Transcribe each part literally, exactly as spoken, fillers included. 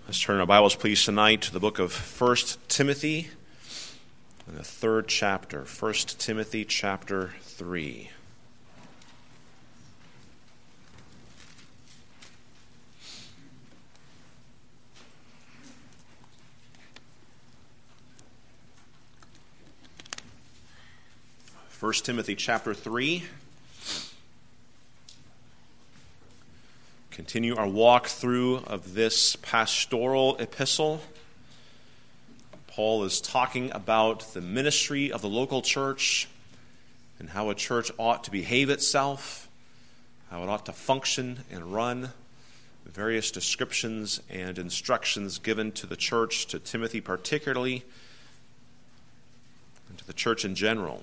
Let's turn our Bibles, please, tonight to the book of First Timothy, in the third chapter. First Timothy chapter three. First Timothy chapter three. Continue our walk through of this pastoral epistle. Paul is talking about the ministry of the local church and how a church ought to behave itself, how it ought to function and run, various descriptions and instructions given to the church, to Timothy particularly, and to the church in general.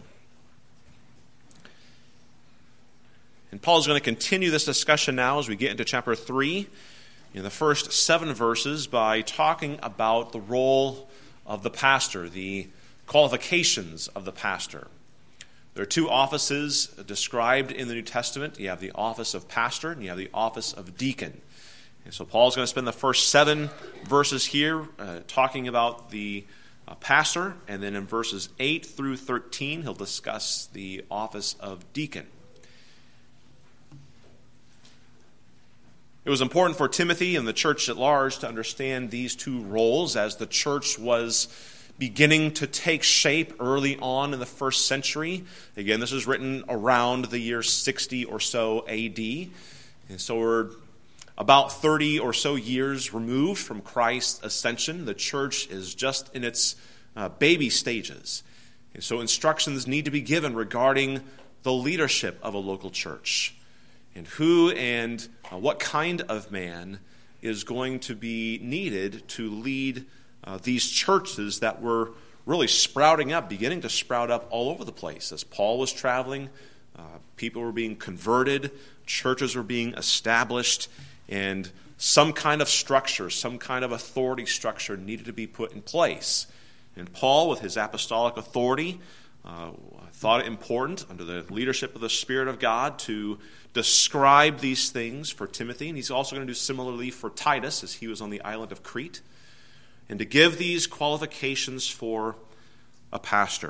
And Paul is going to continue this discussion now as we get into chapter three, in the first seven verses, by talking about the role of the pastor, the qualifications of the pastor. There are two offices described in the New Testament. You have the office of pastor and you have the office of deacon. And so Paul is going to spend the first seven verses here uh, talking about the uh, pastor, and then in verses eight through thirteen, he'll discuss the office of deacon. It was important for Timothy and the church at large to understand these two roles as the church was beginning to take shape early on in the first century. Again, this is written around the year sixty or so A D. And so we're about thirty or so years removed from Christ's ascension. The church is just in its uh, baby stages. And so instructions need to be given regarding the leadership of a local church, and who and uh, what kind of man is going to be needed to lead uh, these churches that were really sprouting up, beginning to sprout up all over the place. As Paul was traveling, uh, people were being converted, churches were being established, and some kind of structure, some kind of authority structure needed to be put in place. And Paul, with his apostolic authority, uh, thought it important, under the leadership of the Spirit of God, to describe these things for Timothy, and he's also going to do similarly for Titus as he was on the island of Crete, and to give these qualifications for a pastor.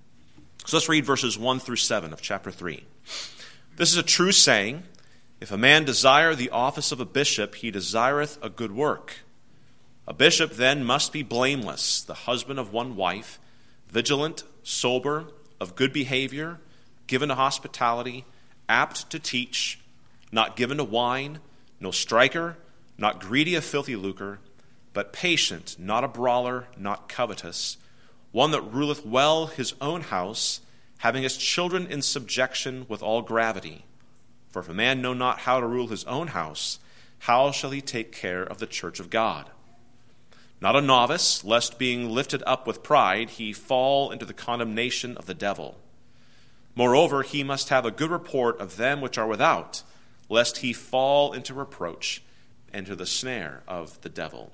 So let's read verses one through seven of chapter three. This is a true saying: if a man desire the office of a bishop, he desireth a good work. A bishop then must be blameless, the husband of one wife, vigilant, sober, of good behavior, given to hospitality, apt to teach, not given to wine, no striker, not greedy of filthy lucre, but patient, not a brawler, not covetous, one that ruleth well his own house, having his children in subjection with all gravity. For if a man know not how to rule his own house, how shall he take care of the church of God? Not a novice, lest being lifted up with pride, he fall into the condemnation of the devil. Moreover, he must have a good report of them which are without, lest he fall into reproach and to the snare of the devil.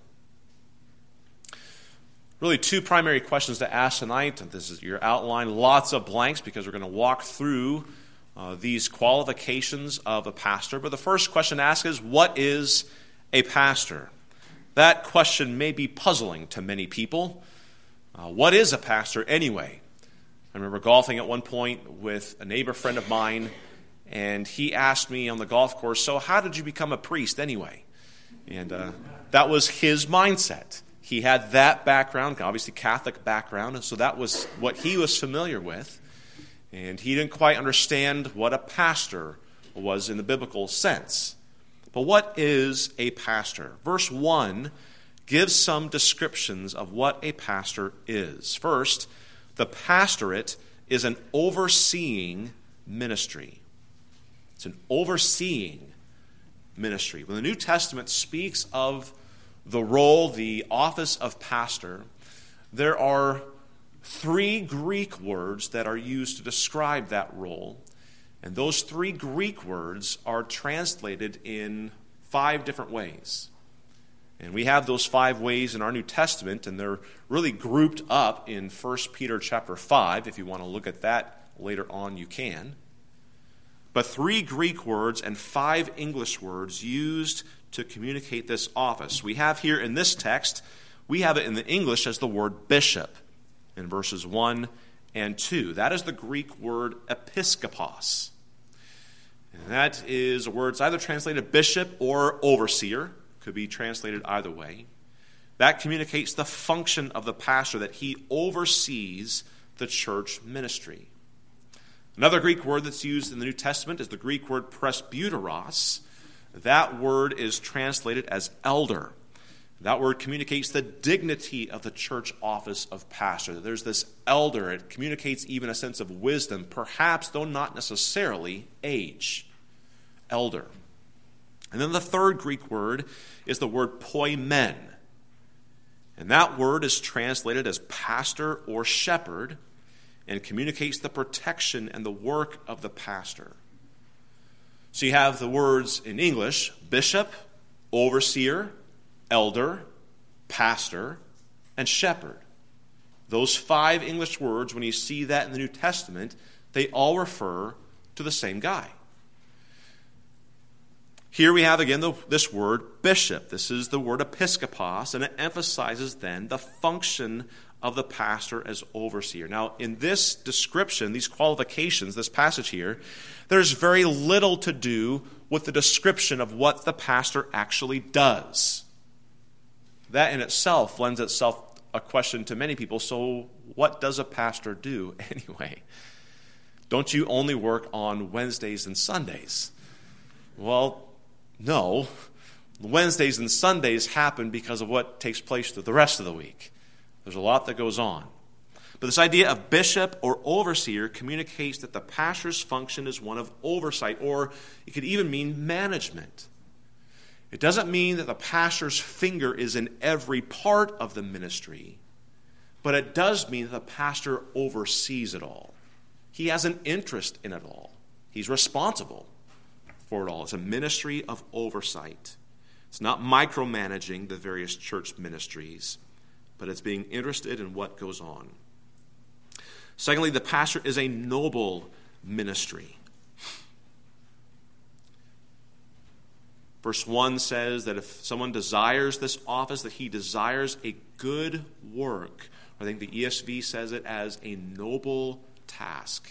Really, two primary questions to ask tonight. This is your outline, lots of blanks, because we're going to walk through uh, these qualifications of a pastor. But the first question to ask is, what is a pastor? That question may be puzzling to many people. Uh, what is a pastor anyway? I remember golfing at one point with a neighbor friend of mine, and he asked me on the golf course, so how did you become a priest anyway? And uh, that was his mindset. He had that background, obviously Catholic background, and so that was what he was familiar with. And he didn't quite understand what a pastor was in the biblical sense. But what is a pastor? Verse one gives some descriptions of what a pastor is. First, the pastorate is an overseeing ministry. It's an overseeing ministry. When the New Testament speaks of the role, the office of pastor, there are three Greek words that are used to describe that role. And those three Greek words are translated in five different ways. And we have those five ways in our New Testament, and they're really grouped up in First Peter chapter five. If you want to look at that later on, you can. But three Greek words and five English words used to communicate this office. We have here in this text, we have it in the English as the word bishop in verses one and two. That is the Greek word episkopos. And that is a word that's either translated bishop or overseer. Could be translated either way. That communicates the function of the pastor, that he oversees the church ministry. Another Greek word that's used in the New Testament is the Greek word presbyteros. That word is translated as elder. That word communicates the dignity of the church office of pastor. There's this elder. It communicates even a sense of wisdom, perhaps, though not necessarily, age. Elder. And then the third Greek word is the word poimen. And that word is translated as pastor or shepherd and communicates the protection and the work of the pastor. So you have the words in English, bishop, overseer, elder, pastor, and shepherd. Those five English words, when you see that in the New Testament, they all refer to the same guy. Here we have again the, this word bishop. This is the word episkopos, and it emphasizes then the function of the pastor as overseer. Now, in this description, these qualifications, this passage here, there's very little to do with the description of what the pastor actually does. That in itself lends itself a question to many people. So what does a pastor do anyway? Don't you only work on Wednesdays and Sundays? Well, no. Wednesdays and Sundays happen because of what takes place through the rest of the week. There's a lot that goes on. But this idea of bishop or overseer communicates that the pastor's function is one of oversight, or it could even mean management. It doesn't mean that the pastor's finger is in every part of the ministry, but it does mean that the pastor oversees it all. He has an interest in it all. He's responsible for it all. It's a ministry of oversight. It's not micromanaging the various church ministries, but it's being interested in what goes on. Secondly, the pastor is a noble ministry. Verse one says that if someone desires this office, that he desires a good work. I think the E S V says it as a noble task.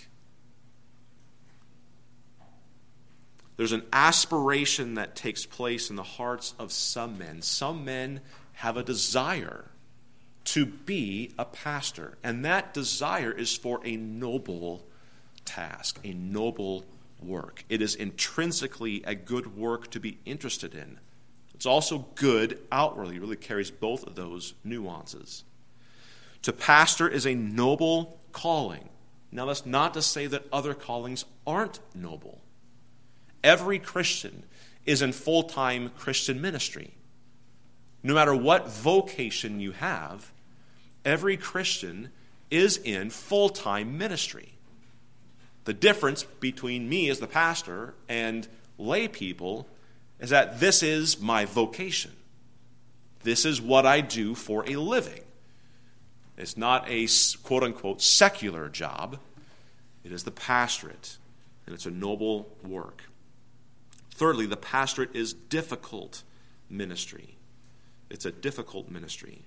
There's an aspiration that takes place in the hearts of some men. Some men have a desire to be a pastor, and that desire is for a noble task, a noble work. It is intrinsically a good work to be interested in. It's also good outwardly. It really carries both of those nuances. To pastor is a noble calling. Now, that's not to say that other callings aren't noble. Every Christian is in full-time Christian ministry. No matter what vocation you have, every Christian is in full-time ministry. The difference between me as the pastor and lay people is that this is my vocation. This is what I do for a living. It's not a quote-unquote secular job. It is the pastorate, and it's a noble work. Thirdly, the pastorate is difficult ministry. It's a difficult ministry.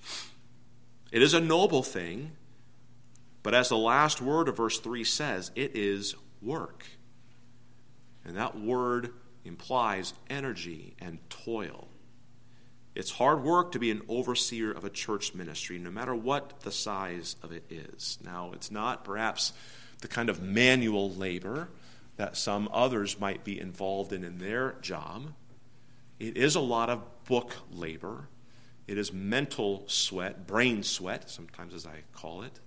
It is a noble thing, but as the last word of verse three says, it is work. And that word implies energy and toil. It's hard work to be an overseer of a church ministry, no matter what the size of it is. Now, it's not perhaps the kind of manual labor that some others might be involved in in their job. It is a lot of book labor. It is mental sweat, brain sweat, sometimes as I call it.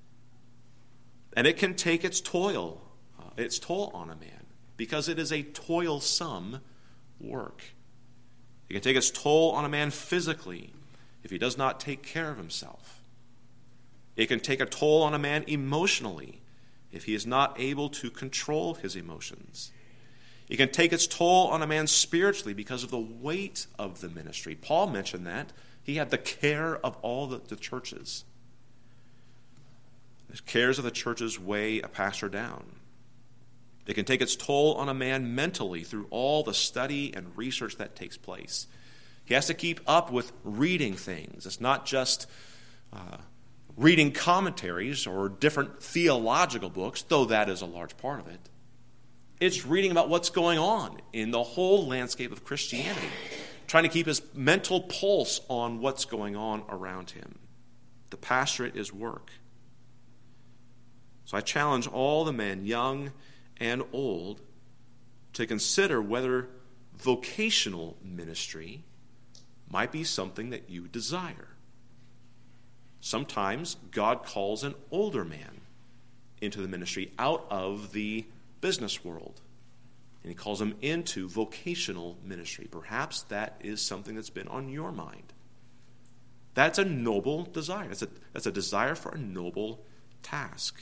And it can take its toil, uh, its toll on a man, because it is a toilsome work. It can take its toll on a man physically if he does not take care of himself. It can take a toll on a man emotionally if he is not able to control his emotions. It can take its toll on a man spiritually because of the weight of the ministry. Paul mentioned that. He had the care of all the, the churches. The cares of the churches weigh a pastor down. It can take its toll on a man mentally through all the study and research that takes place. He has to keep up with reading things. It's not just uh, reading commentaries or different theological books, though that is a large part of it. It's reading about what's going on in the whole landscape of Christianity, trying to keep his mental pulse on what's going on around him. The pastorate is work. So I challenge all the men, young and old, to consider whether vocational ministry might be something that you desire. Sometimes God calls an older man into the ministry out of the business world, and he calls him into vocational ministry. Perhaps that is something that's been on your mind. That's a noble desire. That's a, that's a desire for a noble task.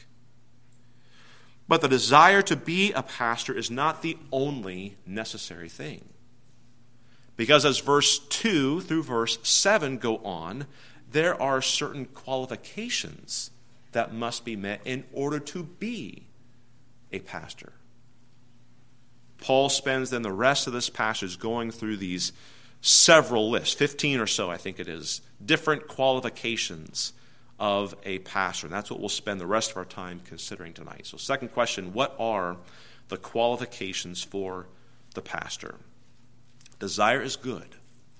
But the desire to be a pastor is not the only necessary thing. Because as verse two through verse seven go on, there are certain qualifications that must be met in order to be a pastor. Paul spends then the rest of this passage going through these several lists, fifteen or so I think it is, different qualifications of a pastor. And that's what we'll spend the rest of our time considering tonight. So second question, what are the qualifications for the pastor? Desire is good,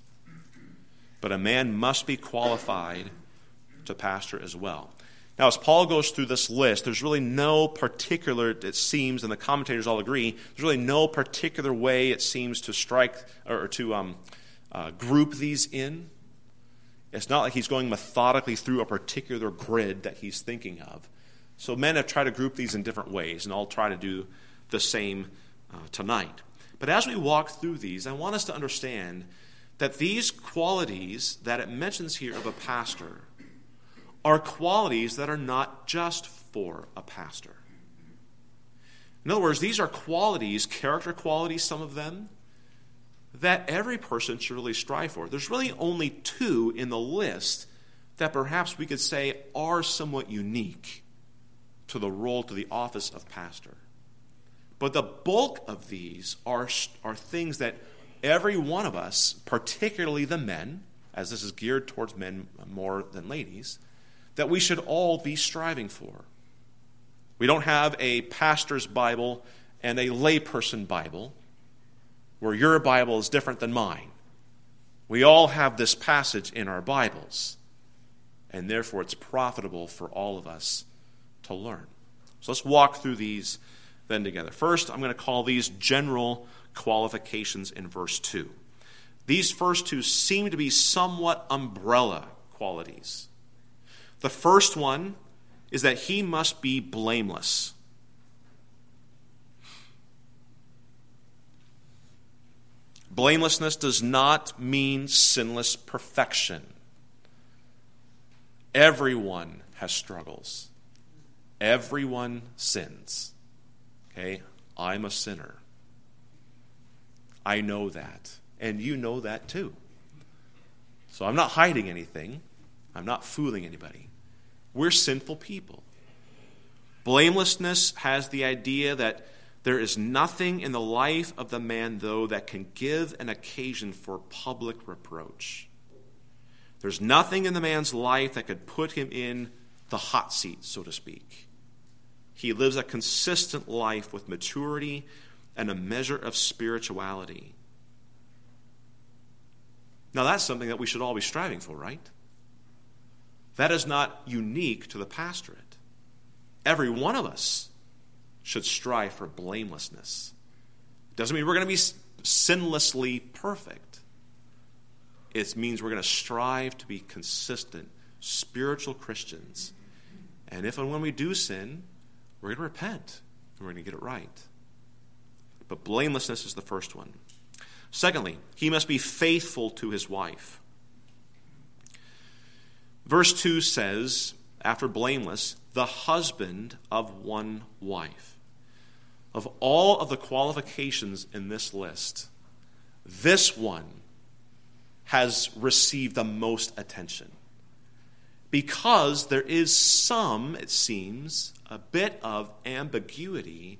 but a man must be qualified to pastor as well. Now, as Paul goes through this list, there's really no particular, it seems, and the commentators all agree, there's really no particular way it seems to strike or to um, uh, group these in. It's not like he's going methodically through a particular grid that he's thinking of. So men have tried to group these in different ways, and I'll try to do the same uh, tonight. But as we walk through these, I want us to understand that these qualities that it mentions here of a pastor are qualities that are not just for a pastor. In other words, these are qualities, character qualities, some of them, that every person should really strive for. There's really only two in the list that perhaps we could say are somewhat unique to the role, to the office of pastor. But the bulk of these are, are things that every one of us, particularly the men, as this is geared towards men more than ladies, that we should all be striving for. We don't have a pastor's Bible and a layperson Bible where your Bible is different than mine. We all have this passage in our Bibles, and therefore it's profitable for all of us to learn. So let's walk through these then together. First, I'm going to call these general qualifications in verse two. These first two seem to be somewhat umbrella qualities. The first one is that he must be blameless. Blamelessness does not mean sinless perfection. Everyone has struggles. Everyone sins. Okay? I'm a sinner. I know that. And you know that too. So I'm not hiding anything. I'm not fooling anybody. We're sinful people. Blamelessness has the idea that there is nothing in the life of the man, though, that can give an occasion for public reproach. There's nothing in the man's life that could put him in the hot seat, so to speak. He lives a consistent life with maturity and a measure of spirituality. Now, that's something that we should all be striving for, right? That is not unique to the pastorate. Every one of us should strive for blamelessness. Doesn't mean we're going to be sinlessly perfect. It means we're going to strive to be consistent, spiritual Christians. And if and when we do sin, we're going to repent and we're going to get it right. But blamelessness is the first one. Secondly, he must be faithful to his wife. Verse two says, after blameless, the husband of one wife. Of all of the qualifications in this list, this one has received the most attention. Because there is some, it seems, a bit of ambiguity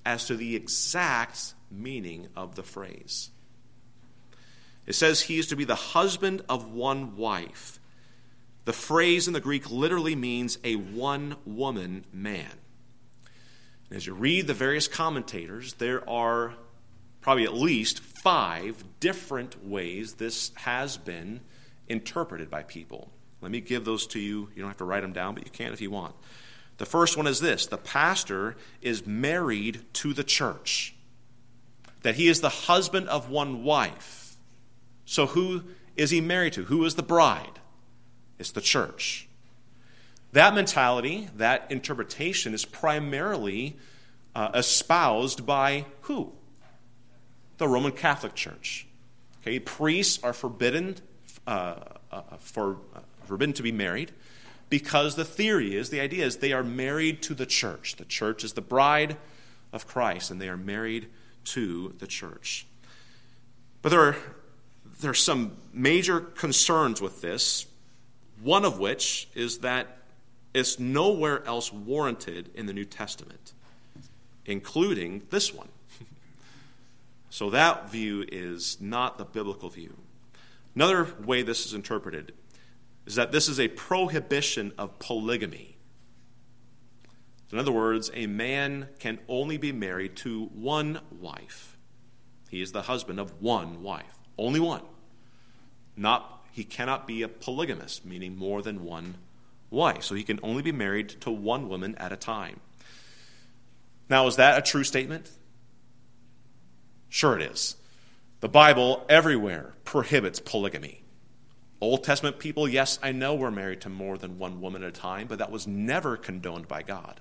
as to the exact meaning of the phrase. It says he is to be the husband of one wife. The phrase in the Greek literally means a one-woman man. And as you read the various commentators, there are probably at least five different ways this has been interpreted by people. Let me give those to you. You don't have to write them down, but you can if you want. The first one is this: the pastor is married to the church, that he is the husband of one wife. So who is he married to? Who is the bride? It's the church. That mentality, that interpretation is primarily uh, espoused by who? The Roman Catholic Church. Okay, priests are forbidden uh, uh, for uh, forbidden to be married because the theory is, the idea is, they are married to the church. The church is the bride of Christ, and they are married to the church. But there are there are some major concerns with this. One of which is that it's nowhere else warranted in the New Testament, including this one. So that view is not the biblical view. Another way this is interpreted is that this is a prohibition of polygamy. In other words, a man can only be married to one wife. He is the husband of one wife. Only one. Not He cannot be a polygamist, meaning more than one wife. So he can only be married to one woman at a time. Now, is that a true statement? Sure it is. The Bible everywhere prohibits polygamy. Old Testament people, yes, I know were married to more than one woman at a time, but that was never condoned by God.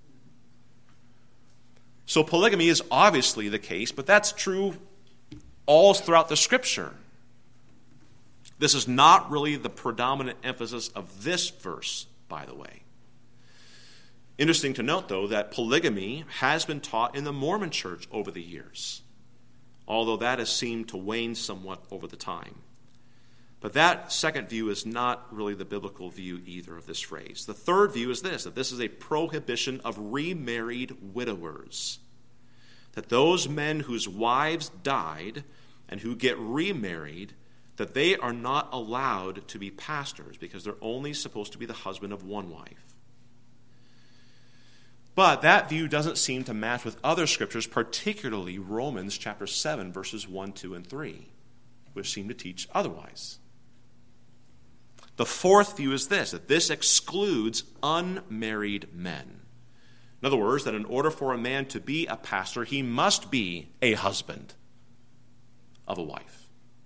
So polygamy is obviously the case, but that's true all throughout the Scripture. This is not really the predominant emphasis of this verse, by the way. Interesting to note, though, that polygamy has been taught in the Mormon Church over the years, although that has seemed to wane somewhat over the time. But that second view is not really the biblical view either of this phrase. The third view is this, that this is a prohibition of remarried widowers, that those men whose wives died and who get remarried, that they are not allowed to be pastors because they're only supposed to be the husband of one wife. But that view doesn't seem to match with other scriptures, particularly Romans chapter seven, verses one, two, and three, which seem to teach otherwise. The fourth view is this, that this excludes unmarried men. In other words, that in order for a man to be a pastor, he must be a husband of a wife.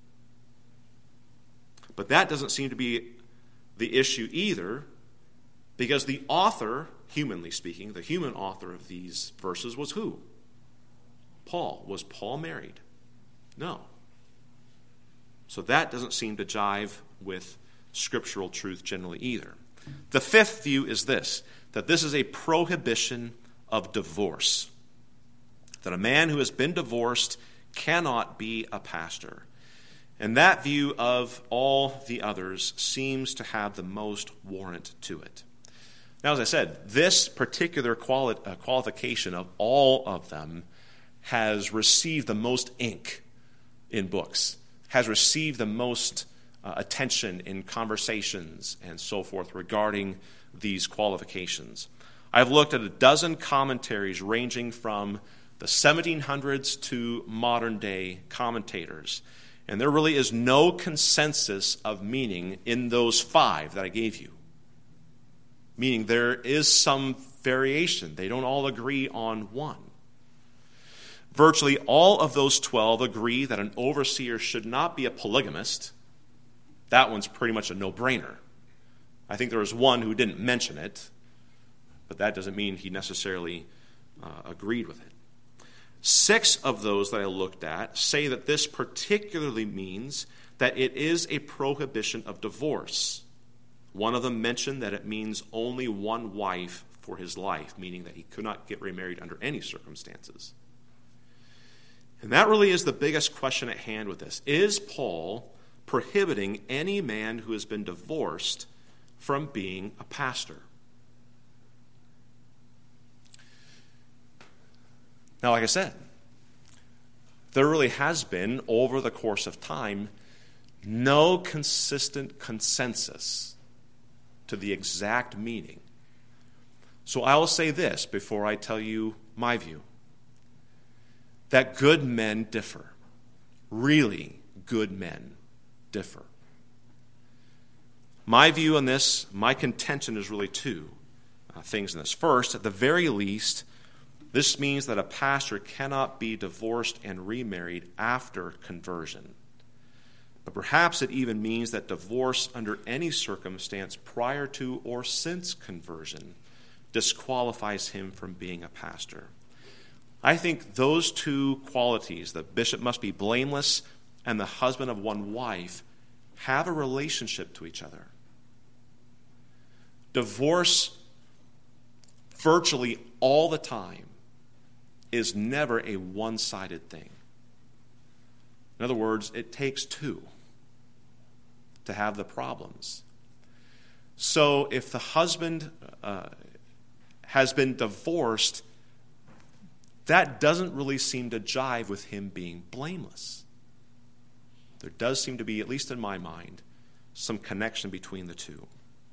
But that doesn't seem to be the issue either, because the author, humanly speaking, the human author of these verses was who? Paul. Was Paul married? No. So that doesn't seem to jive with scriptural truth generally either. The fifth view is this, that this is a prohibition of divorce. That a man who has been divorced cannot be a pastor. And that view of all the others seems to have the most warrant to it. Now, as I said, this particular quali- uh, qualification of all of them has received the most ink in books, has received the most uh, attention in conversations and so forth regarding these qualifications. I've looked at a dozen commentaries ranging from the seventeen hundreds to modern day commentators. And there really is no consensus of meaning in those five that I gave you. Meaning there is some variation. They don't all agree on one. Virtually all of those twelve agree that an overseer should not be a polygamist. That one's pretty much a no-brainer. I think there was one who didn't mention it, but that doesn't mean he necessarily uh, agreed with it. Six of those that I looked at say that this particularly means that it is a prohibition of divorce. One of them mentioned that it means only one wife for his life, meaning that he could not get remarried under any circumstances. And that really is the biggest question at hand with this. Is Paul prohibiting any man who has been divorced from being a pastor? Now, like I said, there really has been, over the course of time, no consistent consensus to the exact meaning. So I will say this before I tell you my view, that good men differ. Really good men differ. My view on this, my contention is really two uh, things in this. First, at the very least, this means that a pastor cannot be divorced and remarried after conversion. But perhaps it even means that divorce under any circumstance prior to or since conversion disqualifies him from being a pastor. I think those two qualities, the bishop must be blameless and the husband of one wife, have a relationship to each other. Divorce virtually all the time is never a one-sided thing. In other words, it takes two to have the problems. So if the husband uh, has been divorced, that doesn't really seem to jive with him being blameless. There does seem to be, at least in my mind, some connection between the two.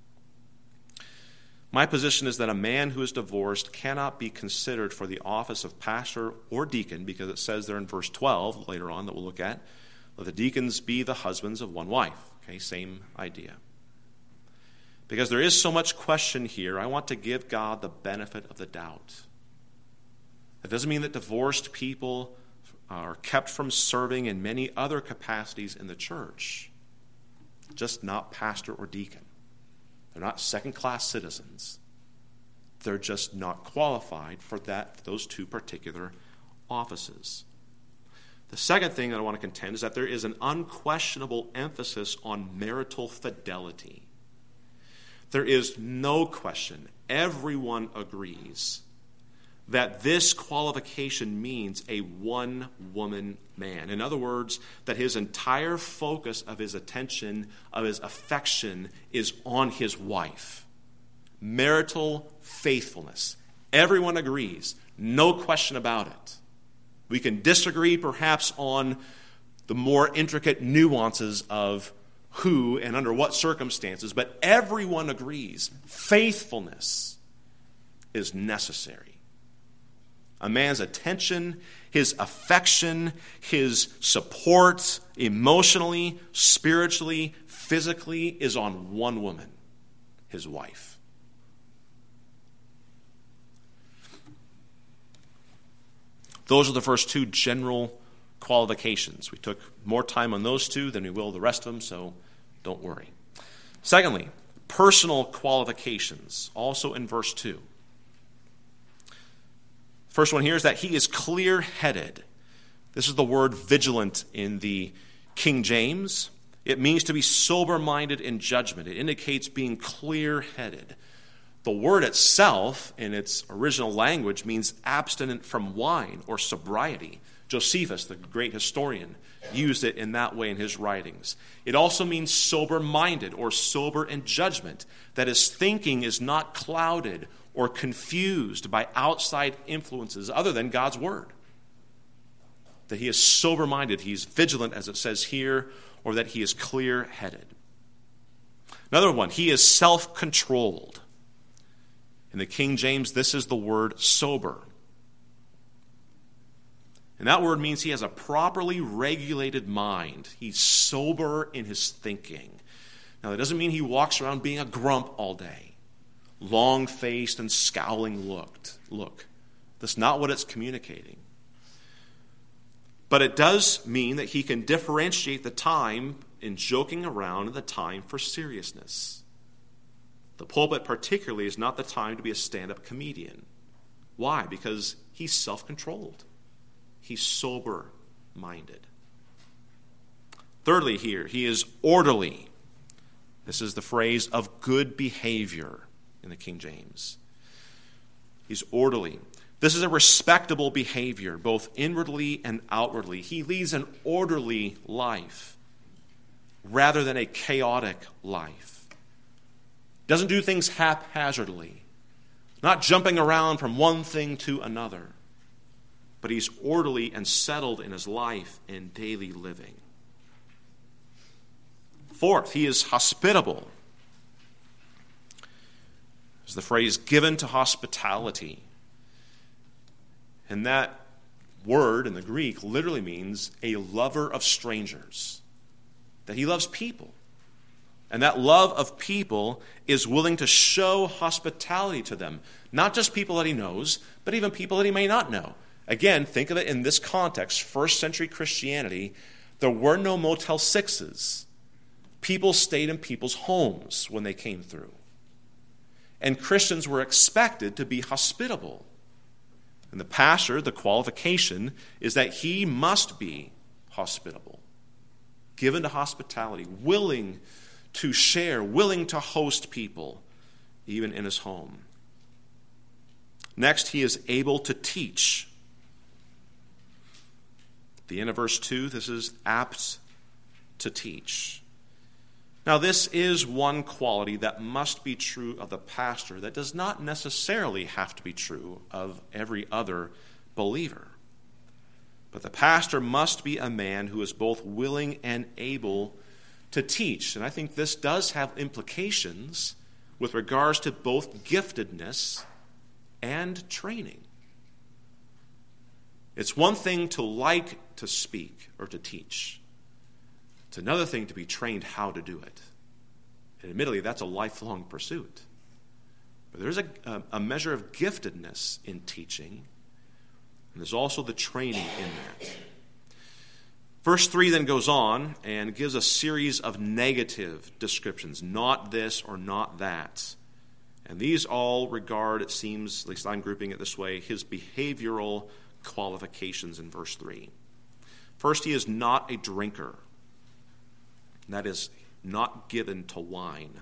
My position is that a man who is divorced cannot be considered for the office of pastor or deacon, because it says there in verse twelve, later on, that we'll look at, let the deacons be the husbands of one wife. Okay, same idea. Because there is so much question here, I want to give God the benefit of the doubt. That doesn't mean that divorced people are kept from serving in many other capacities in the church, just not pastor or deacon. They're not second-class citizens. They're just not qualified for that, those two particular offices. The second thing that I want to contend is that there is an unquestionable emphasis on marital fidelity. There is no question, everyone agrees, that this qualification means a one-woman man. In other words, that his entire focus of his attention, of his affection, is on his wife. Marital faithfulness. Everyone agrees. No question about it. We can disagree perhaps on the more intricate nuances of who and under what circumstances, but everyone agrees faithfulness is necessary. A man's attention, his affection, his support, emotionally, spiritually, physically, is on one woman, his wife. Those are the first two general qualifications. We took more time on those two than we will the rest of them, so don't worry. Secondly, personal qualifications, also in verse two. First one here is that he is clear-headed. This is the word vigilant in the King James. It means to be sober-minded in judgment. It indicates being clear-headed. The word itself, in its original language, means abstinent from wine or sobriety. Josephus, the great historian, used it in that way in his writings. It also means sober-minded or sober in judgment, that his thinking is not clouded or confused by outside influences other than God's word. That he is sober-minded, he's vigilant, as it says here, or that he is clear-headed. Another one, he is self-controlled. In the King James, this is the word sober. And that word means he has a properly regulated mind. He's sober in his thinking. Now, that doesn't mean he walks around being a grump all day, long-faced and scowling looked. Look, that's not what it's communicating. But it does mean that he can differentiate the time in joking around and the time for seriousness. The pulpit particularly is not the time to be a stand-up comedian. Why? Because he's self-controlled. He's sober-minded. Thirdly here, he is orderly. This is the phrase of good behavior in the King James. He's orderly. This is a respectable behavior, both inwardly and outwardly. He leads an orderly life rather than a chaotic life. Doesn't do things haphazardly, not jumping around from one thing to another. but he's orderly and settled in his life and daily living. Fourth, he is hospitable. There's the phrase given to hospitality. And that word in the Greek literally means a lover of strangers. That he loves people. And that love of people is willing to show hospitality to them. Not just people that he knows, but even people that he may not know. Again, think of it in this context. First century Christianity, there were no Motel Sixes. People stayed in people's homes when they came through. And Christians were expected to be hospitable. And the pastor, the qualification is that he must be hospitable, given to hospitality, willing to share, willing to host people, even in his home. Next, he is able to teach. At the end of verse two, this is apt to teach. Now, this is one quality that must be true of the pastor that does not necessarily have to be true of every other believer. But the pastor must be a man who is both willing and able to teach. And I think this does have implications with regards to both giftedness and training. It's one thing to like to speak or to teach. It's another thing to be trained how to do it. And admittedly, that's a lifelong pursuit. But there's a, a, a measure of giftedness in teaching, and there's also the training in that. Verse three then goes on and gives a series of negative descriptions. Not this or not that. And these all regard, it seems, at least I'm grouping it this way, his behavioral qualifications in verse three. First, he is not a drinker. That is, not given to wine.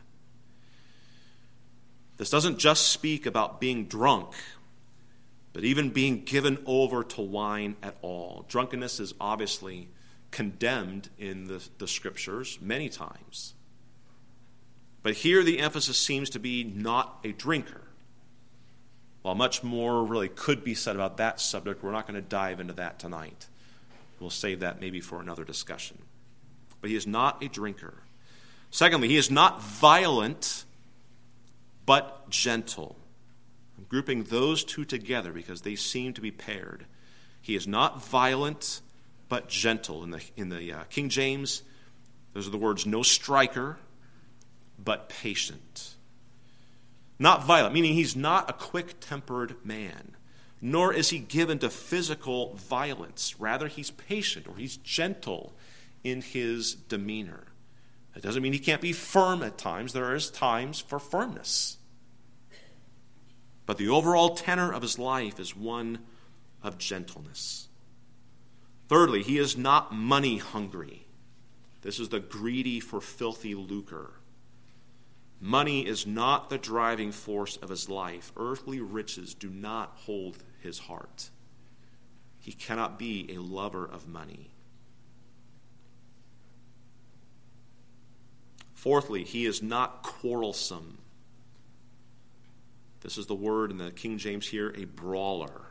This doesn't just speak about being drunk, but even being given over to wine at all. Drunkenness is obviously condemned in the, the scriptures many times. But here the emphasis seems to be not a drinker. While much more really could be said about that subject, we're not going to dive into that tonight. We'll save that maybe for another discussion. But he is not a drinker. Secondly, he is not violent, but gentle. I'm grouping those two together because they seem to be paired. He is not violent, but gentle. In the, in the uh, King James, those are the words, no striker, but patient. Not violent, meaning he's not a quick-tempered man, nor is he given to physical violence. Rather, he's patient or he's gentle in his demeanor. That doesn't mean he can't be firm at times. There is times for firmness. But the overall tenor of his life is one of gentleness. Thirdly, he is not money hungry. This is the greedy for filthy lucre. Money is not the driving force of his life. Earthly riches do not hold his heart. He cannot be a lover of money. Fourthly, he is not quarrelsome. This is the word in the King James here, a brawler.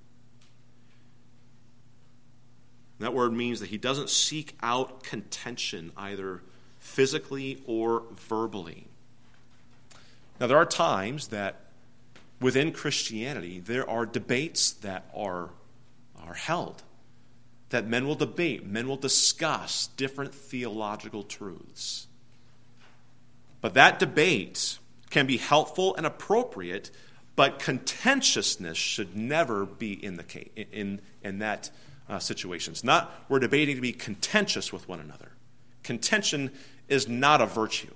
And that word means that he doesn't seek out contention, either physically or verbally. Now, there are times that within Christianity, there are debates that are, are held, that men will debate, men will discuss different theological truths. But that debate can be helpful and appropriate, but contentiousness should never be in the case, in, in that uh, situation. It's not we're debating to be contentious with one another. Contention is not a virtue.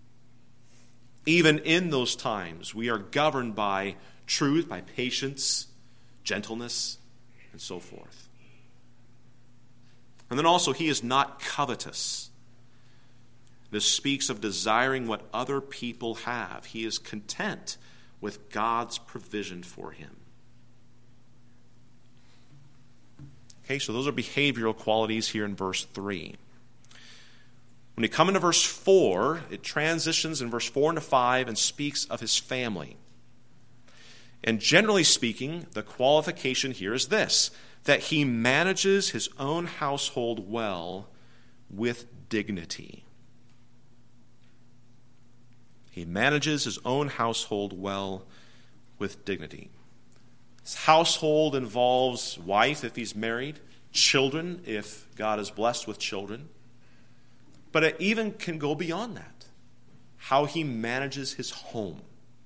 Even in those times, we are governed by truth, by patience, gentleness, and so forth. And then also, he is not covetous. This speaks of desiring what other people have. He is content with God's provision for him. Okay, so those are behavioral qualities here in verse three. When you come into verse four, it transitions in verse four into five and speaks of his family. And generally speaking, the qualification here is this, that he manages his own household well with dignity. He manages his own household well with dignity. His household involves wife if he's married, children if God is blessed with children. But it even can go beyond that. How he manages his home.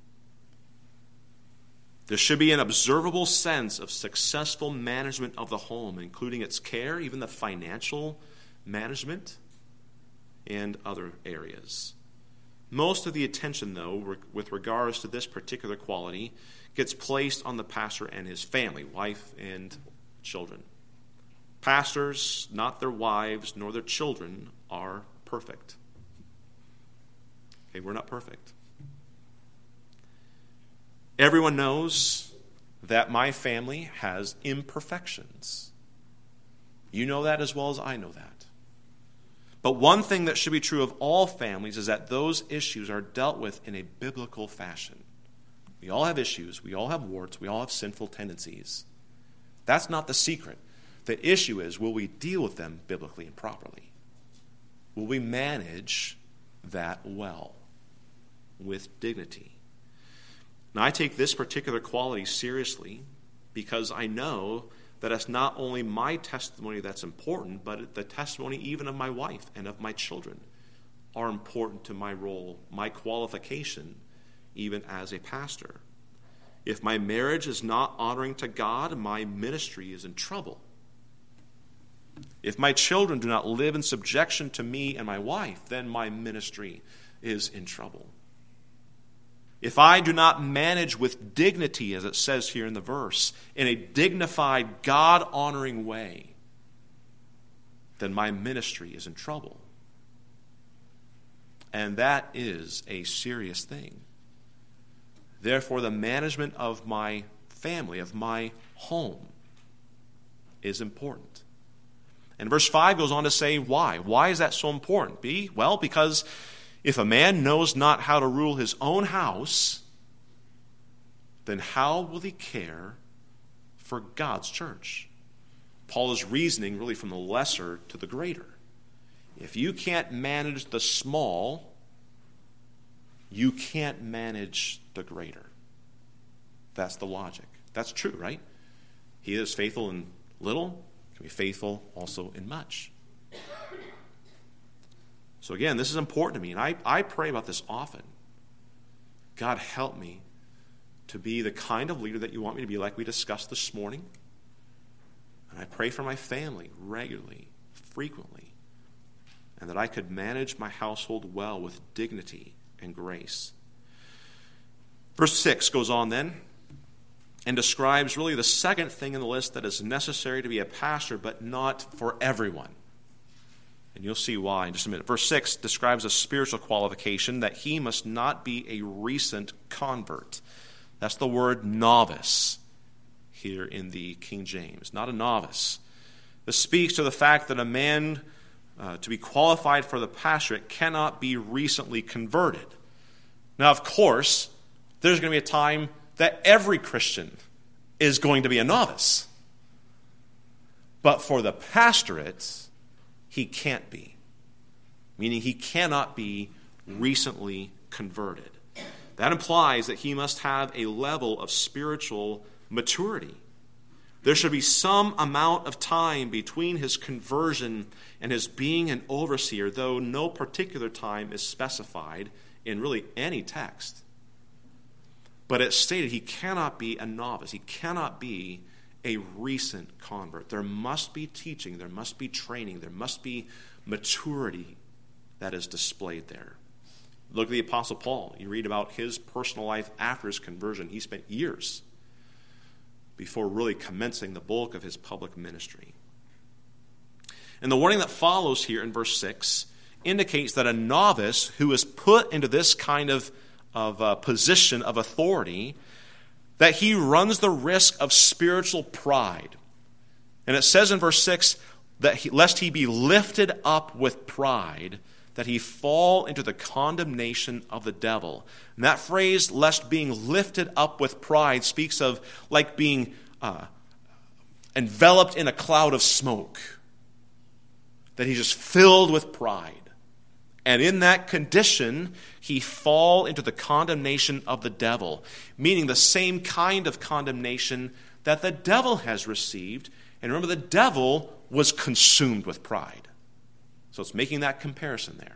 There should be an observable sense of successful management of the home, including its care, even the financial management, and other areas. Most of the attention, though, with regards to this particular quality, gets placed on the pastor and his family, wife and children. Pastors, not their wives nor their children, are perfect. Okay, we're not perfect. Everyone knows that my family has imperfections. You know that as well as I know that. But one thing that should be true of all families is that those issues are dealt with in a biblical fashion. We all have issues. We all have warts. We all have sinful tendencies. That's not the secret. The issue is, will we deal with them biblically and properly? Will we manage that well, with dignity? Now, I take this particular quality seriously because I know that it's not only my testimony that's important, but the testimony even of my wife and of my children are important to my role, my qualification, even as a pastor. If my marriage is not honoring to God, my ministry is in trouble. If my children do not live in subjection to me and my wife, then my ministry is in trouble. If I do not manage with dignity, as it says here in the verse, in a dignified, God-honoring way, then my ministry is in trouble. And that is a serious thing. Therefore, the management of my family, of my home, is important. And verse five goes on to say why. Why is that so important? B, well, because if a man knows not how to rule his own house, then how will he care for God's church? Paul is reasoning really from the lesser to the greater. If you can't manage the small, you can't manage the greater. That's the logic. That's true, right? He is faithful in little, can be faithful also in much. So again, this is important to me, and I, I pray about this often. God, help me to be the kind of leader that you want me to be, like we discussed this morning. And I pray for my family regularly, frequently, and that I could manage my household well with dignity and grace. Verse six goes on then and describes really the second thing in the list that is necessary to be a pastor, but not for everyone. And you'll see why in just a minute. Verse six describes a spiritual qualification that he must not be a recent convert. That's the word novice here in the King James. Not a novice. This speaks to the fact that a man, uh, to be qualified for the pastorate, cannot be recently converted. Now, of course, there's going to be a time that every Christian is going to be a novice. But for the pastorate, he can't be, meaning he cannot be recently converted. That implies that he must have a level of spiritual maturity. There should be some amount of time between his conversion and his being an overseer, though no particular time is specified in really any text. But it's stated he cannot be a novice. He cannot be a recent convert. There must be teaching, there must be training, there must be maturity that is displayed there. Look at the Apostle Paul. You read about his personal life after his conversion. He spent years before really commencing the bulk of his public ministry. And the warning that follows here in verse six indicates that a novice who is put into this kind of, of uh, position of authority, that he runs the risk of spiritual pride. And it says in verse six that he, lest he be lifted up with pride, that he fall into the condemnation of the devil. And that phrase, lest being lifted up with pride, speaks of like being uh, enveloped in a cloud of smoke, that he's just filled with pride. And in that condition, he fall into the condemnation of the devil, meaning the same kind of condemnation that the devil has received. And remember, the devil was consumed with pride. So it's making that comparison there.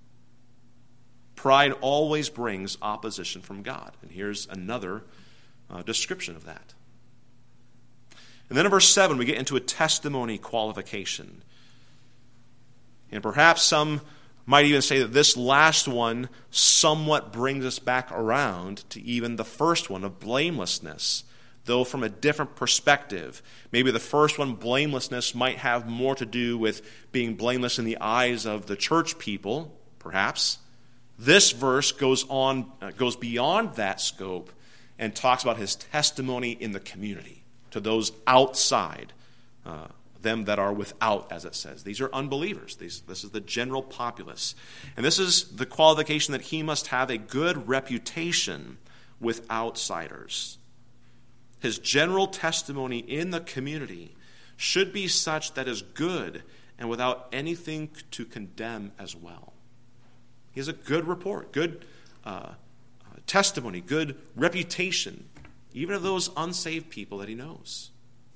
Pride always brings opposition from God. And here's another uh, description of that. And then in verse seven, we get into a testimony qualification. And perhaps some might even say that this last one somewhat brings us back around to even the first one of blamelessness, though from a different perspective. Maybe the first one, blamelessness, might have more to do with being blameless in the eyes of the church people, perhaps. This verse goes on, uh, goes beyond that scope and talks about his testimony in the community to those outside, uh, them that are without, as it says. These are unbelievers. These, this is the general populace. And this is the qualification that he must have a good reputation with outsiders. His general testimony in the community should be such that is good and without anything to condemn as well. He has a good report, good uh, testimony, good reputation, even of those unsaved people that he knows.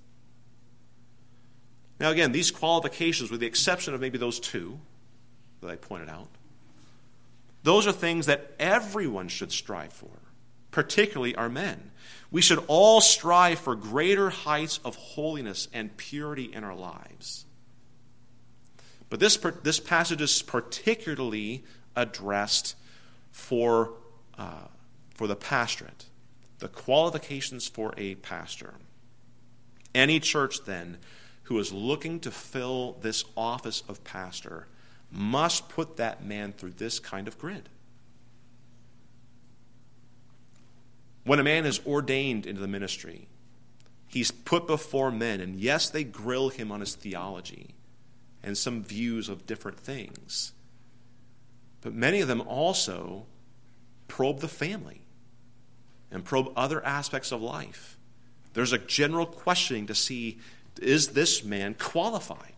Now again, these qualifications, with the exception of maybe those two that I pointed out, those are things that everyone should strive for, particularly our men. We should all strive for greater heights of holiness and purity in our lives. But this, this passage is particularly addressed for, uh, for the pastorate, the qualifications for a pastor. Any church, then, who is looking to fill this office of pastor must put that man through this kind of grid. When a man is ordained into the ministry, he's put before men, and yes, they grill him on his theology and some views of different things. But many of them also probe the family and probe other aspects of life. There's a general questioning to see, is this man qualified?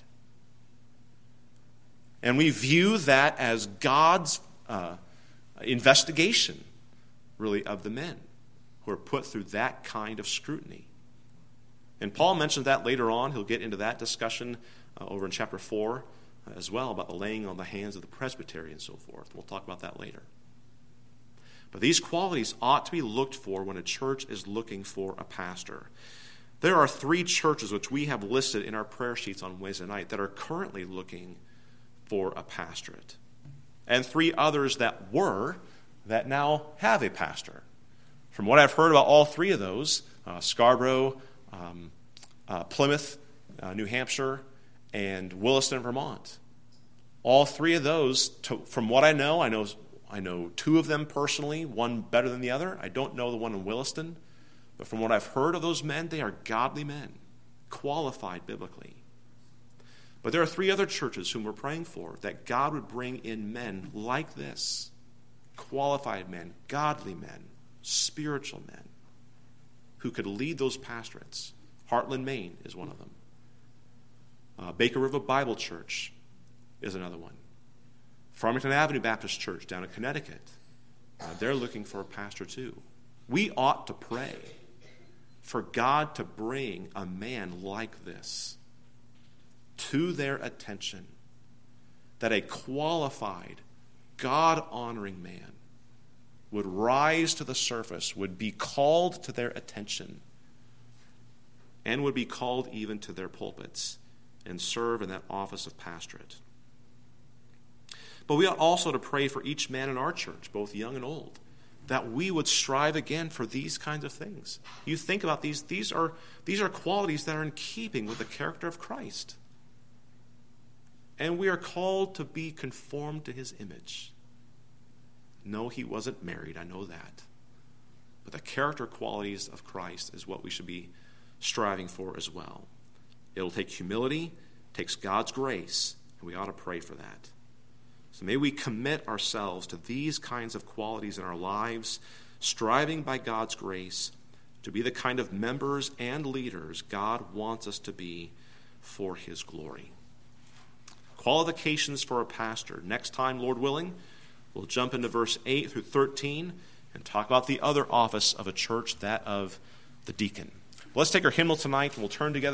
And we view that as God's uh, investigation, really, of the men who are put through that kind of scrutiny. And Paul mentioned that later on. He'll get into that discussion uh, over in chapter four uh, as well, about the laying on the hands of the presbytery and so forth. We'll talk about that later. But these qualities ought to be looked for when a church is looking for a pastor. There are three churches which we have listed in our prayer sheets on Wednesday night that are currently looking for a pastorate. And three others that were, that now have a pastor. From what I've heard about all three of those, uh, Scarborough, um, uh, Plymouth, uh, New Hampshire, and Williston, Vermont. All three of those, to, from what I know, I know I know two of them personally, one better than the other. I don't know the one in Williston. But from what I've heard of those men, they are godly men, qualified biblically. But there are three other churches whom we're praying for, that God would bring in men like this, qualified men, godly men, spiritual men, who could lead those pastorates. Heartland, Maine is one of them. Uh, Baker River Bible Church is another one. Farmington Avenue Baptist Church down in Connecticut, uh, they're looking for a pastor too. We ought to pray for God to bring a man like this to their attention, that a qualified, God-honoring man would rise to the surface, would be called to their attention, and would be called even to their pulpits and serve in that office of pastorate. But we ought also to pray for each man in our church, both young and old, that we would strive again for these kinds of things. You think about these, these are, these are qualities that are in keeping with the character of Christ. And we are called to be conformed to his image. No, he wasn't married, I know that. But the character qualities of Christ is what we should be striving for as well. It'll take humility, takes God's grace, and we ought to pray for that. So may we commit ourselves to these kinds of qualities in our lives, striving by God's grace to be the kind of members and leaders God wants us to be for his glory. Qualifications for a pastor. Next time, Lord willing, we'll jump into verse eight through thirteen and talk about the other office of a church, that of the deacon. Let's take our hymnal tonight, and we'll turn together